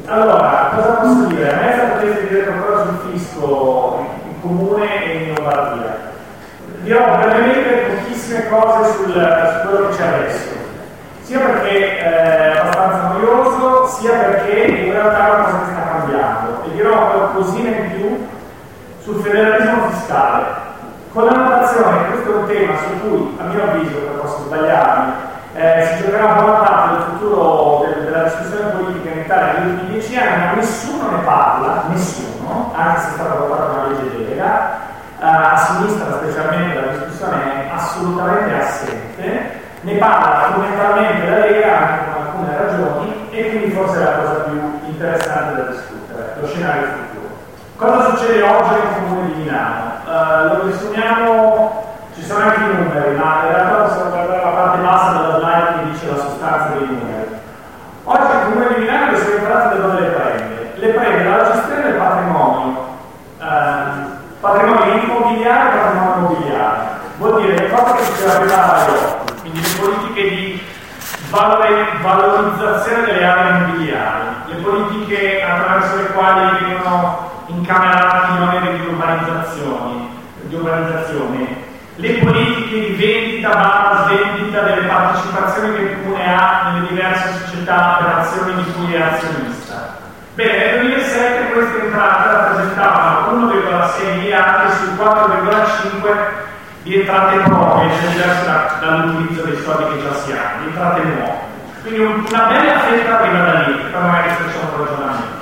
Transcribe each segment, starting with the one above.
Allora, cosa posso dire? A me saprete dire qualcosa sul fisco in comune e in Lombardia. Dirò brevemente pochissime cose su quello che c'è adesso, sia perché è abbastanza noioso, sia perché in realtà è una cosa che sta cambiando. E dirò qualcosina in più sul federalismo fiscale, con la notazione che questo è un tema su cui, a mio avviso, per posso sbagliarmi, si giocherà buona parte del futuro della discussione politica in Italia negli ultimi 10 anni, ma nessuno ne parla, nessuno, anche se è stata votata una legge delega. A sinistra specialmente la discussione è assolutamente assente, ne parla fondamentalmente la Lega anche con alcune ragioni, e quindi forse è la cosa più interessante da discutere, lo scenario futuro. Cosa succede oggi nel comune di Milano? Lo riassumiamo, ci sono anche i numeri, ma in realtà possiamo guardare la parte bassa della slide che dice la sostanza dei numeri. Oggi il comune di Milano le sue entrate da dove le prende? Le prende dalla gestione del patrimonio. Patrimonio immobiliare e patrimonio immobiliare vuol dire le cose che si deve arrivare agli occhi, quindi le politiche di valorizzazione delle aree immobiliari, le politiche attraverso le quali vengono incamerati i oneri di urbanizzazione, le politiche di vendita delle partecipazioni che il comune ha nelle diverse società per azioni di cui è azionista. Bene, nel 2007 queste entrate rappresentavano 1,6 miliardi su 4,5 di entrate proprie, cioè diverse dall'utilizzo dei soldi che già si hanno, di entrate nuove. Quindi una bella fetta arriva da lì, poi magari facciamo un ragionamento.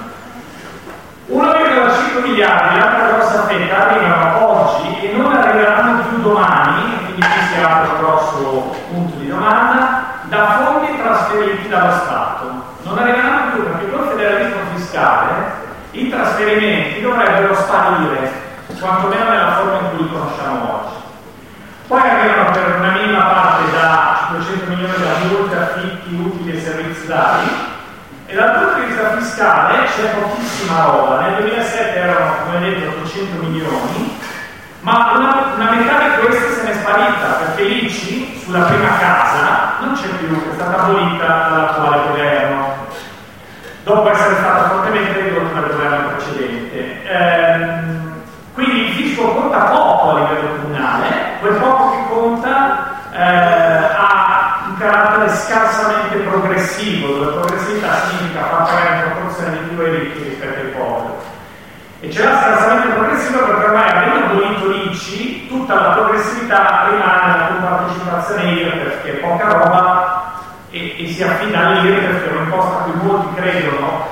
1,5 miliardi, l'altra grossa fetta, arrivano oggi e non arriveranno più domani, quindi qui si apre un grosso punto di domanda, da fondi trasferiti dallo Stato. Non arriveranno più perché col federalismo fiscale i trasferimenti dovrebbero sparire, quantomeno nella forma in cui li conosciamo oggi. Poi arrivano per una minima parte da 500 milioni da multe, affitti, utili e servizi dati, e dal punto di vista fiscale c'è pochissima roba. Nel 2007 erano, come detto, 800 milioni, ma una metà di queste se n'è sparita perché l'ICI sulla prima casa non c'è più, è stata abolita dall'attuale governo dopo essere stata fortemente ridotta dal governo precedente. Quindi il fisco conta poco a livello comunale, quel poco che conta ha un carattere scarsamente progressivo, dove progressività significa far pagare in proporzione di più ai ricchi rispetto ai poveri. E c'è la scarsamente progressiva perché ormai, avendo abolito l'ICI, tutta la progressività rimane la compartecipazione IRPEF, che è poca roba, e si affida all'IRPEF, che è un'imposta a cui molti credono,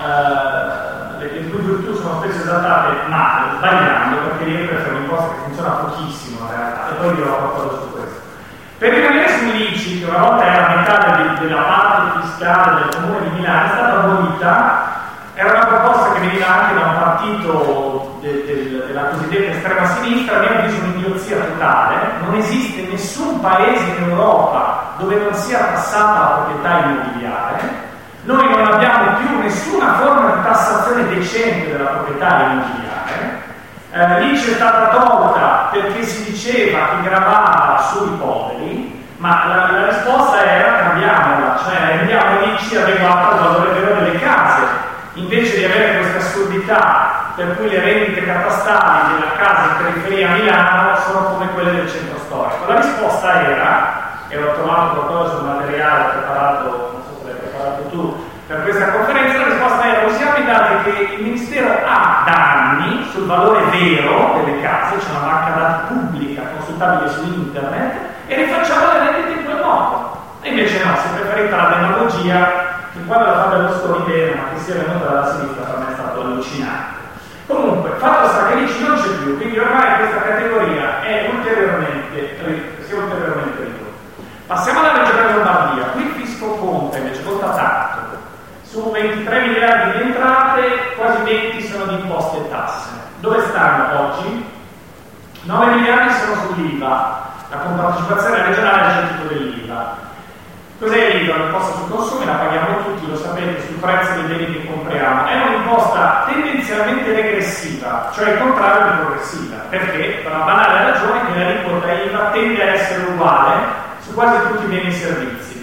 le cui virtù sono spesso esaltate male, sbagliando, perché l'IRPEF è un'imposta che funziona pochissimo in realtà, e poi dirò qualcosa su questo. Per rimanere sull'ICI, che una volta era metà della parte fiscale del comune di Milano, è stata abolita. Era una proposta che veniva anche da un partito della cosiddetta estrema sinistra, a mio avviso un'idiozia totale. Non esiste nessun paese in Europa dove non sia tassata la proprietà immobiliare. Noi non abbiamo più nessuna forma di tassazione decente della proprietà immobiliare. L'ICI è stata tolta perché si diceva che gravava sui poveri, ma la risposta era cambiamola, cioè rendiamo l'ICI adeguata al valore vero delle case. Invece di avere questa assurdità per cui le rendite catastali della casa in periferia a Milano sono come quelle del centro storico. La risposta era, e ho trovato qualcosa sul materiale preparato, non so se l'hai preparato tu, per questa conferenza, la risposta era: usiamo i dati che il Ministero ha da anni sul valore vero delle case, c'è una banca dati pubblica consultabile su internet, e rifacciamo le rendite in quel modo. E invece no, si è preferita la demagogia, che quando la fa Berlusconi bene, ma che sia venuta dalla sinistra, per me è stato allucinante. Comunque, fatto sta che l'ICI non c'è più, quindi ormai questa categoria è ulteriormente ridotta. Passiamo alla Regione Lombardia. Qui il fisco conta, invece conta tanto. Su 23 miliardi di entrate, quasi 20 sono di imposte e tasse. Dove stanno oggi? 9 miliardi sono sull'IVA, la compartecipazione regionale al gettito dell'IVA. Cos'è l'IVA? Un'imposta sui consumi, la paghiamo tutti, lo sapete, sul prezzo dei beni che compriamo. È un'imposta tendenzialmente regressiva, cioè il contrario di progressiva, perché per la banale ragione che l'aliquota IVA tende a essere uguale su quasi tutti i beni e servizi. A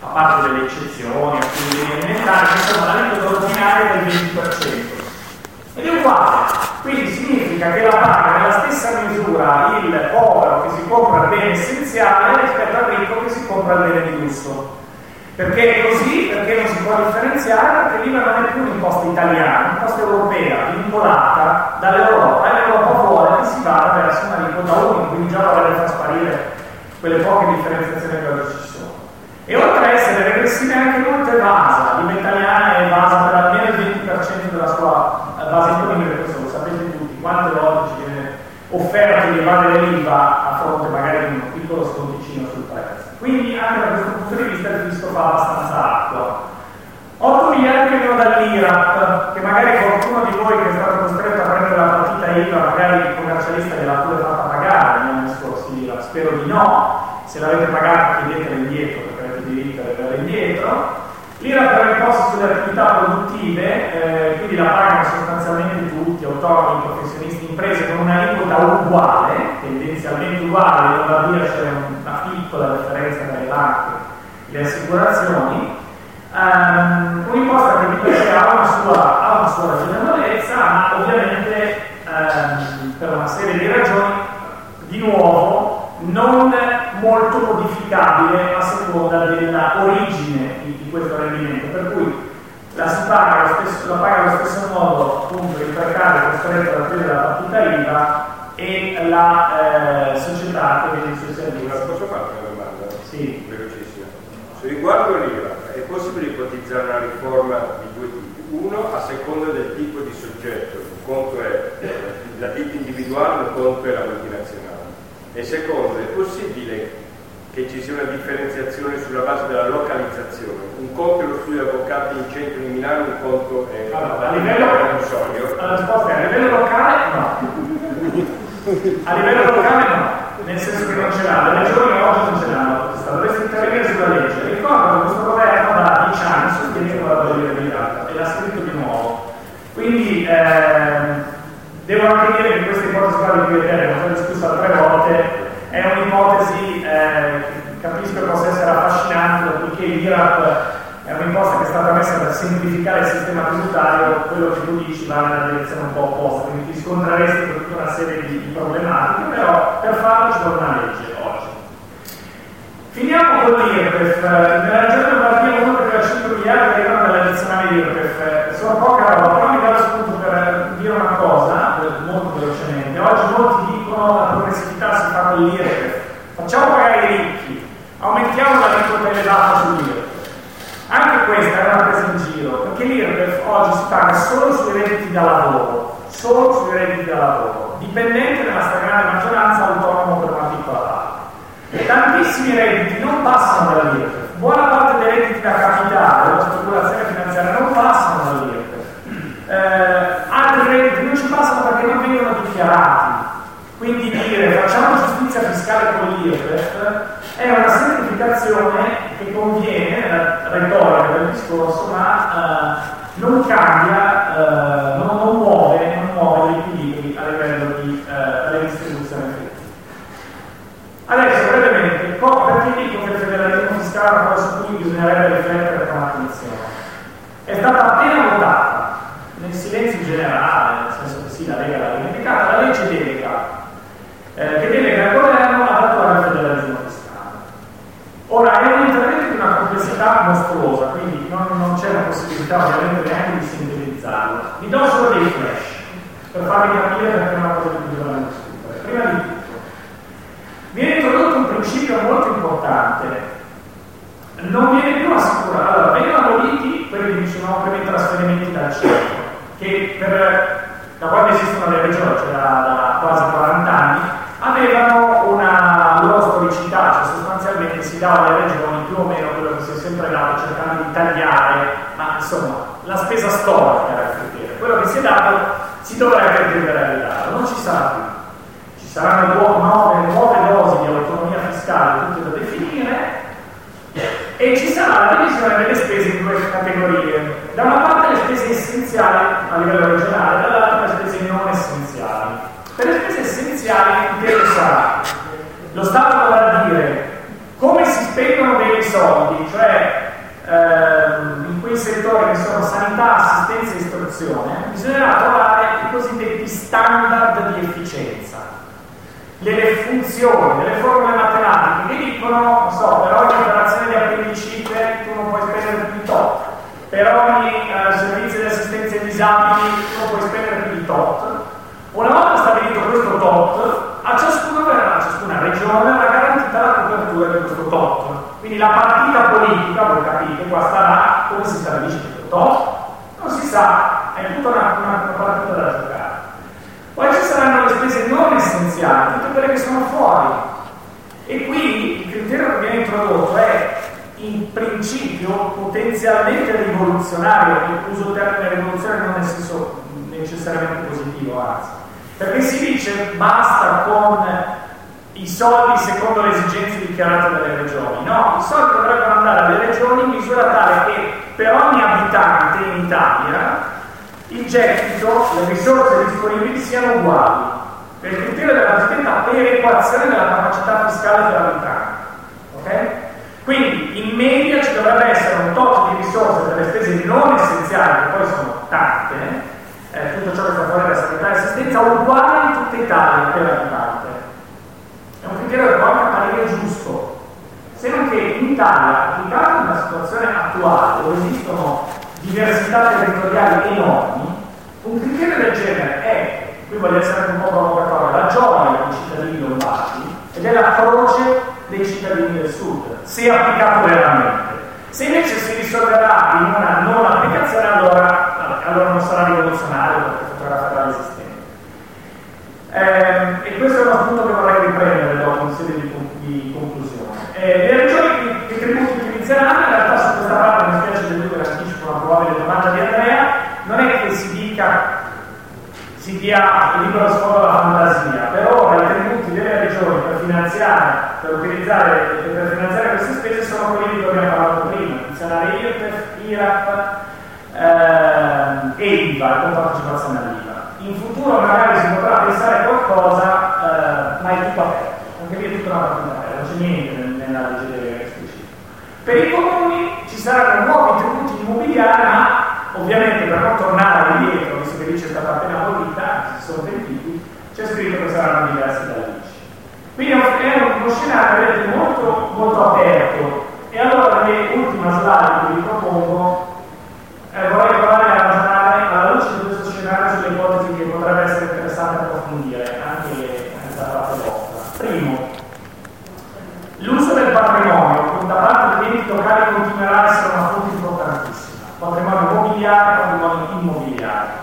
a parte delle eccezioni, alcuni alimentari, insomma l'aliquota ordinaria del 20%. Ed è uguale, quindi significa che la paga nella stessa misura il povero che si compra il bene essenziale rispetto al ricco che si compra il bene di lusso. Perché è così? Perché non si può differenziare? Perché l'IVA non è più un'imposta italiana, è un'imposta europea, vincolata dall'Europa, e l'Europa vuole che si vada verso una aliquota unica, quindi già vorrebbe far sparire quelle poche differenziazioni che oggi ci sono. E oltre a essere regressiva è anche molto evasa, l'IVA italiana è evasa per almeno il 20% della sua base economica, questo lo sapete tutti, quante volte ci viene offerto di evadere l'IVA a fronte magari di un piccolo sconticino sul prezzo. Quindi anche da questo punto di vista il fisco fa abbastanza acqua. 8 miliardi che vengono dall'IRAP, che magari qualcuno di voi che è stato costretto a prendere la partita IVA, magari il commercialista gliel'ha pure fatta pagare negli anni scorsi l'IVA, spero di no, se l'avete pagata chiedetela indietro perché avete diritto ad averla indietro. L'IRAP è un'imposta sulle attività produttive, quindi la pagano sostanzialmente tutti, autonomi, professionisti, imprese, con un'aliquota uguale, tendenzialmente uguale. In Lombardia c'è una piccola differenza tra le banche e le assicurazioni. Un'imposta che di per sé ha una sua ragionevolezza, ma ovviamente per una serie di ragioni, di nuovo, non molto modificabile a seconda dell'origine di questo rendimento, per cui la si paga allo stesso modo appunto il precario costretto ad aprire la partita IVA e la società che viene in suo servizio. Posso fare una domanda? Sì. Velocissima. Se riguardo l'IVA, è possibile ipotizzare una riforma di due tipi? Uno, a seconda del tipo di soggetto, un conto è la ditta individuale, un conto è la multinazionale. E secondo, è possibile che ci sia una differenziazione sulla base della localizzazione? Un conto è lo studio di avvocati in centro di Milano, un conto è a livello la risposta è a livello locale no. A livello locale no, nel senso che non ce l'ha, le regioni oggi non ce l'hanno, dovreste intervenire sulla legge. Ricordo che questo governo da 10 anni sostiene con la valorizzata e l'ha scritto di nuovo. Quindi devo anche dire che questa ipotesi qua di cui abbiamo discusso altre volte è un'ipotesi che capisco che possa essere affascinante, dopodiché l'IRAP è un'imposta che è stata messa per semplificare il sistema tributario, quello che tu dici va nella direzione un po' opposta, quindi ti scontreresti con tutta una serie di problematiche, però per farlo ci vuole una legge oggi. Finiamo con l'IRPEF. Nella regione Lombardia 1,5 miliardi arrivano dalle addizionali IRPEF, sono poca roba, però mi dà lo spunto per dire una cosa molto velocemente. Oggi molti dicono che la progressività si fa con l'IRPEF, facciamo pagare i ricchi, aumentiamo l'aliquota elevata sull'IRPEF. Anche questa è una presa in giro, perché l'IRPEF oggi si paga solo sui redditi da lavoro, dipendente nella stragrande maggioranza, autonomo per una piccola parte. Tantissimi redditi non passano dall'IRPEF, buona parte dei redditi da capitale, la speculazione finanziaria non passano dall'IRPEF, altri redditi non ci passano perché non vengono dichiarati. Quindi dire facciamo giustizia fiscale con l'IRPEF è una semplificazione che conviene nella retorica del discorso, ma non cambia, non muove gli equilibri a livello di redistribuzione effettiva. Adesso brevemente, perché dico che il federalismo fiscale è una cosa su cui bisognerebbe riflettere con attenzione? È stata appena votata, nel silenzio generale, nel senso che sì, la Lega l'ha dimenticata, la legge delega, che delega il governo ad attuare il federalismo fiscale. Ora, è un intervento di una complessità mostruosa, quindi non c'è la possibilità ovviamente neanche di sintetizzarlo. Vi do solo dei flash, per farvi capire perché è una cosa di cui bisogna discutere. Prima di tutto, viene introdotto un principio molto importante, non viene più assicurato, allora vengono aboliti quelli che dicevamo prima i trasferimenti dal centro, che da quando esistono le regioni, cioè da quasi 40 anni, avevano una loro storicità, cioè sostanzialmente si dava alle regioni più o meno quello che si è sempre dato cercando di tagliare, ma insomma la spesa storica era il criterio, quello che si è dato si dovrebbe tendere a ridare, non ci sarà più. Ci saranno nuove dosi di autonomia fiscale tutte da definire e ci sarà la divisione delle spese in due categorie. Da una parte le spese essenziali a livello regionale, dall'altra le spese non essenziali. Per le spese essenziali l'intero sarà lo Stato dovrà dire come si spendono bene i soldi, cioè in quei settori che sono sanità, assistenza e istruzione, bisognerà trovare i cosiddetti standard di efficienza, delle funzioni, delle formule matematiche che dicono, non so, per ogni operazione di appendicite tu non puoi spendere più di tot, per ogni servizio di assistenza ai disabili tu non puoi spendere più di tot. Una volta stabilito questo tot, a ciascuna regione verrà garantita la copertura di questo tot. Quindi la partita politica, voi capite, qua sarà come si stabilisce questo tot? Non si sa, è tutta una partita da giocare. Poi ci saranno le spese non essenziali, tutte quelle che sono fuori. E qui il criterio che viene introdotto è in principio potenzialmente rivoluzionario, e uso il termine rivoluzione non nel senso necessariamente positivo, anzi, perché si dice basta con i soldi secondo le esigenze dichiarate dalle regioni. No, i soldi dovrebbero andare alle regioni in misura tale che per ogni abitante in Italia il gettito, le risorse disponibili siano uguali, per il criterio della cosiddetta perequazione della capacità fiscale dell'abitante. Ok? Quindi in media ci dovrebbe essere un tot di risorse per le spese non essenziali, che poi sono tante, tutto ciò che sta fuori dalla sanità e assistenza, uguale in tutta Italia per abitante. È un criterio che può anche apparire giusto, se non che in Italia, applicato nella situazione attuale, dove esistono diversità territoriali enormi, un criterio del genere è, qui voglio essere anche un po' provocatorio, la gioia dei cittadini lombardi ed è la croce dei cittadini del sud, se applicato veramente. Se invece si risolverà in una non applicazione, allora non sarà rivoluzionario perché fotograferà l'esistente. E questo è uno spunto che vorrei riprendere dopo in sede di conclusione. Le regioni che tributi utilizzeranno, in realtà su questa parte mi spiace deludere, anticipo una probabile domanda di Andrea, non è che si dia libero sfogo alla fantasia, per ora i tributi delle regioni per finanziare queste spese sono quelli di cui abbiamo parlato prima, funzionare IRPEF, IRAP e IVA, con partecipazione all'IVA. In futuro magari si potrà pensare qualcosa, ma è tutto aperto, anche lì è tutta una partita aperta, non c'è niente nella legge delle esplicite. Per i comuni ci saranno nuovi tributi immobiliari, ma ovviamente per non tornare indietro, visto che lì c'è stata appena abolita, si sono pentiti, c'è scritto che saranno diversi dall'ICI. Quindi è uno scenario, vedete, molto, molto aperto. E allora nell'ultima slide che vi propongo vorrei provare a ragionare alla luce di questo scenario sulle ipotesi che potrebbe essere interessante approfondire anche da parte vostra. Primo, l'uso del patrimonio da parte degli enti locali continuerà a essere una fonte importantissima. Patrimonio mobiliare, patrimonio immobiliare.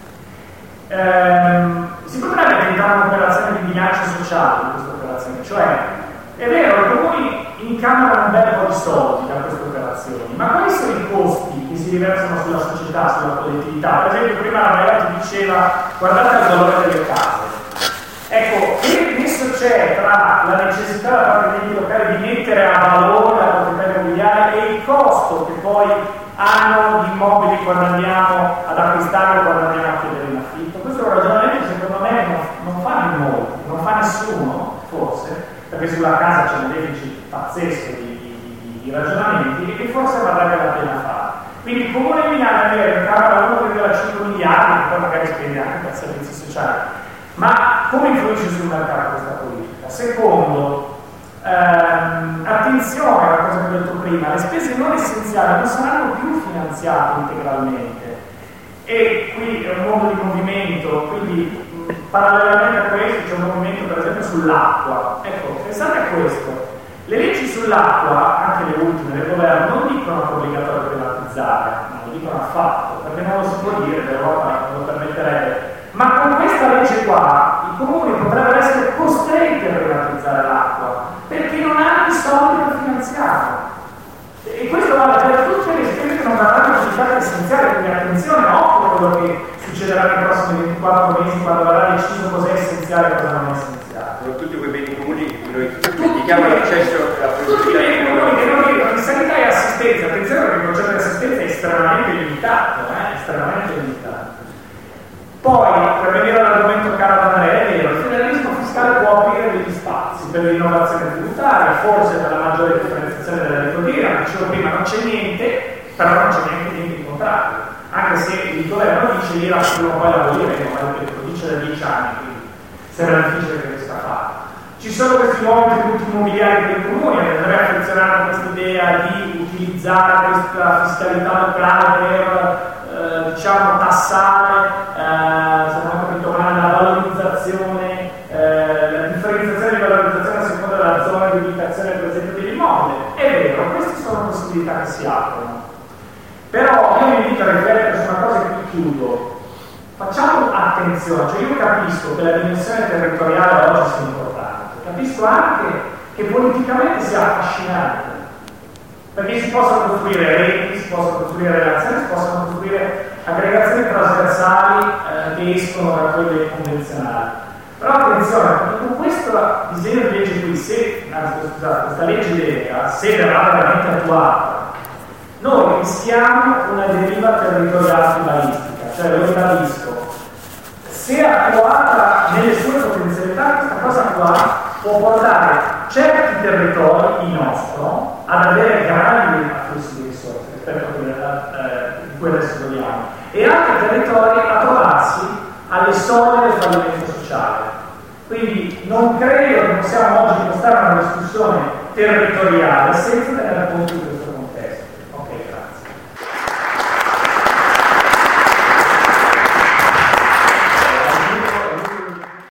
Si potrebbe tentare un'operazione di bilancio sociale in questa operazione, cioè è vero, i comuni incamerano un bel po' di soldi da queste operazioni, ma quali sono i costi che si riversano sulla società, sulla collettività? Per esempio prima la Maria ti diceva guardate il valore delle case. Ecco, che nesso c'è tra la necessità da parte degli enti locali di mettere a valore la proprietà immobiliare e il costo che poi hanno di immobili quando andiamo ad acquistare o quando andiamo a chiedere in affitto? Questo è un ragionamento che secondo me non fanno in molti, non fa nessuno, forse, perché sulla casa c'è un deficit pazzesco di ragionamenti e forse varrebbe la pena fare. Quindi il Comune di Milano avere Camera 1,5 miliardi, che poi magari spende anche per servizi sociali, ma come influisce sul mercato questa politica? Secondo, attenzione alla cosa che ho detto prima, le spese non essenziali non saranno più finanziate integralmente e qui è un mondo di movimento, quindi parallelamente a questo c'è un movimento per esempio sull'acqua. Ecco, pensate a questo, le leggi sull'acqua, anche le ultime del governo, non dicono che è obbligatorio privatizzare, non lo dicono affatto, perché non lo si può dire, l'Europa non lo permetterebbe. Ma con questa legge qua i comuni potrebbero essere costretti a privatizzare l'acqua perché non hanno i soldi per finanziarlo. E questo vale per tutte le spese che non verranno giudicate essenziali, quindi attenzione, occhio a quello che succederà nei prossimi 24 mesi quando verrà deciso cos'è essenziale e cosa non è essenziale. Sono tutti quei beni comuni che noi indichiamo l'accesso alla produttività. Tutti i beni comuni che non dicono di sanità e assistenza, attenzione perché il concetto di assistenza è estremamente limitato, estremamente limitato. Poi, per venire all'argomento caro ad Andrea, è vero, il federalismo fiscale può aprire degli spazi per l'innovazione tributaria, forse per la maggiore differenziazione delle aliquote, dicevo prima, non c'è niente, però non c'è niente di contrario, anche se il governo dice l'IRA prima o poi la aboliremo, ma lo dice da 10 anni, quindi sembra difficile che riesca a farlo. Ci sono questi nuovi tributi immobiliari per i comuni, avrei affezionato questa idea di utilizzare questa fiscalità locale per diciamo tassare, se non ho capito male, la valorizzazione, la differenziazione di valorizzazione a seconda della zona di ubicazione per esempio dell'immobile. È vero, queste sono possibilità che si aprono. Però io mi invito a riflettere su una cosa che qui chiudo. Facciamo attenzione, cioè io capisco che la dimensione territoriale oggi sia importante, capisco anche che politicamente sia affascinante, perché si possono costruire reti, si possono costruire relazioni, si possono costruire aggregazioni trasversali che escono da quelle convenzionali. Però attenzione, perché con questo disegno di legge qui, questa legge delega, se verrà veramente attuata, noi rischiamo una deriva territoriale tribalistica, cioè lo ribadisco, se attuata nelle sue potenzialità, questa cosa qua può portare certi territori, il nostro, ad avere grandi afflussi di risorse rispetto a quello che vogliamo, e altri territori a trovarsi alle soglie del fallimento sociale. Quindi non credo che possiamo oggi impostare una discussione territoriale senza tenere conto di